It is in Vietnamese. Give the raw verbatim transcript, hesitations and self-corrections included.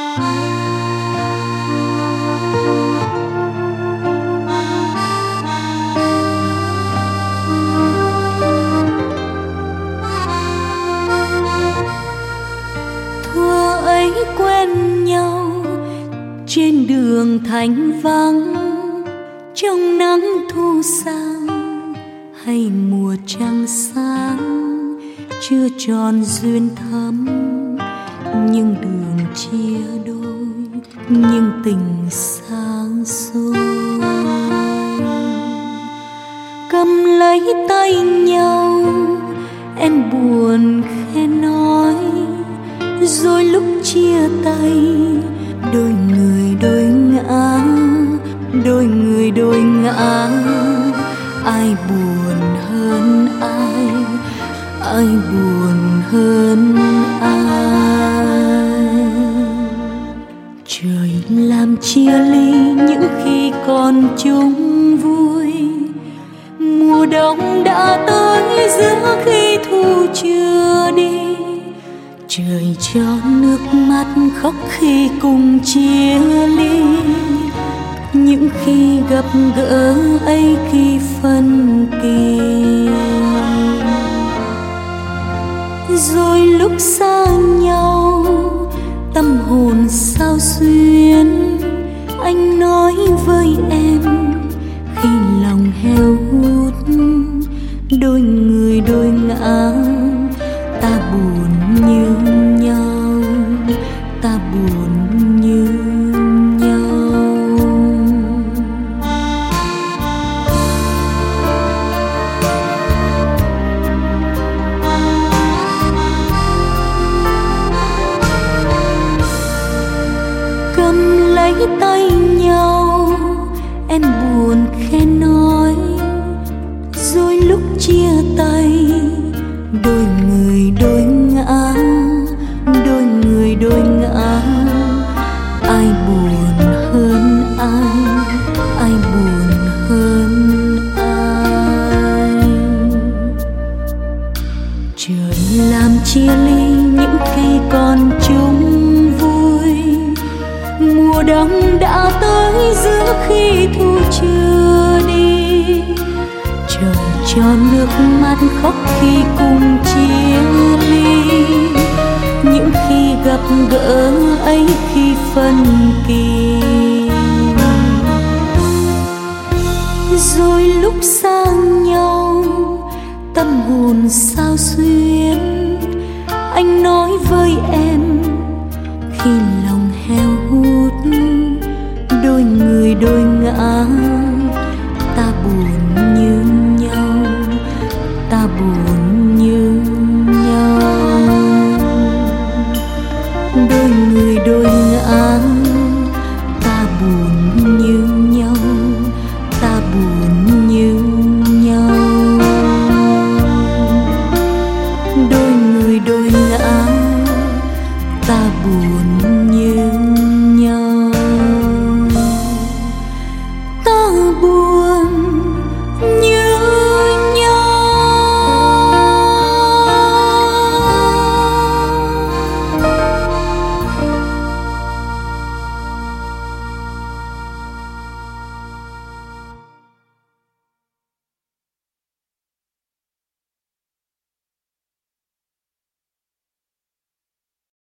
Trên đường thành vắng, trong nắng thu sang hay mùa trăng sáng, chưa tròn duyên thắm, nhưng đường chia đôi, nhưng tình sáng soi. Cầm lấy tay nhau, em buồn khẽ nói, rồi lúc chia tay đôi người đôi ngã, đôi người đôi ngã. Ai buồn hơn ai, ai buồn hơn ai. Trời làm chia ly những khi còn chung vui, mùa đông đã tới giữa khi thu chưa đi. Trời cho nước mắt khóc khi cùng chia ly, những khi gặp gỡ ấy khi phân kỳ. Rồi lúc xa nhau tâm hồn sao xuyến, anh nói với em khi lòng heo hút. Đôi người đôi ngã, ta buồn như nhau, ta buồn như nhau. Cầm lấy tay nhau, em buồn khẽ nói, rồi lúc chia tay đôi người đôi ngã, đôi người đôi ngã. Ai buồn hơn ai, ai buồn hơn ai. Trời làm chia ly những khi còn chung vui, mùa đông đã tới giữa khi thu chưa đi. Trời cho nước mắt khóc khi cùng chia ly, những khi gặp gỡ ấy khi phân kỳ. Rồi lúc xa nhau tâm hồn sao xuyến, anh nói với em